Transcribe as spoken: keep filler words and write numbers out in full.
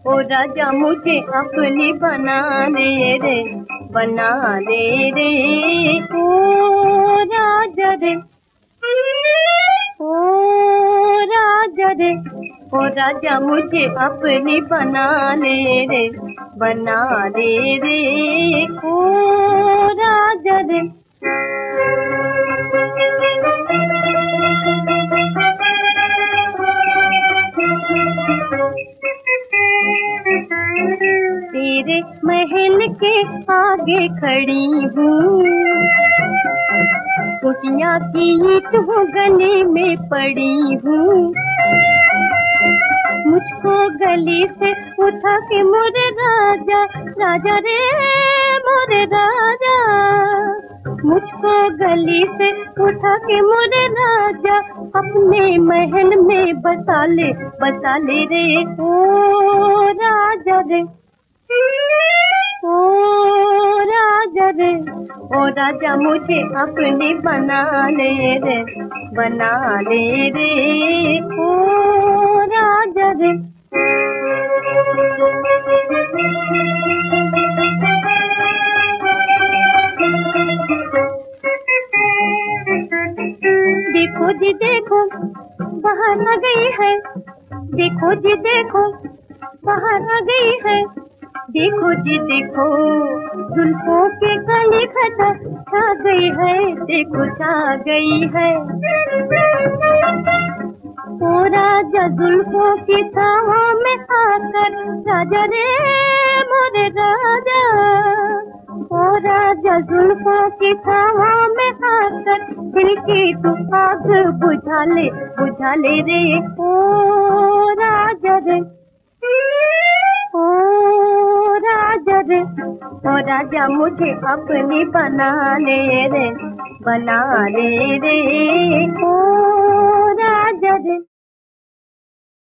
ओ राजा मुझे अपनी बना ले रे, बना ले रे। ओ राजा रे, ओ राजा रे, ओ राजा मुझे अपनी बना ले रे, बना ले रे। ओ राजा रे, तेरे महल के आगे खड़ी हूँ, कुटिया की ईंट हूँ गले में पड़ी हूँ। मुझको गली से उठा के मोरे राजा, राजा रे मोरे राजा। मुझको गली से उठा के मोरे राजा, अपने महल में बसा ले, बसा ले रे। ओ राजा रे, ओ राजा रे, ओ राजा मुझे अपनी बना ले रे, बना ले रे। ओ राजा रे, देखो जी देखो बाहर आ गई है, देखो जी देखो बाहर आ गई है। देखो जी देखो जुल्फों के काली घटा छा गई है, देखो छा गई है। ओ राजा जुल्फों की छाओं में आकर, राजा रे मोरे राजा। ओ राजा जुल्फों की छाओं में आकर, दिल की तू आग बुझा ले, बुझा ले रे। ओ राजा रे, ओ राजा रे, ओ राजा मुझे अपनी बना ले रे, बना ले रे। ओ राजा रे।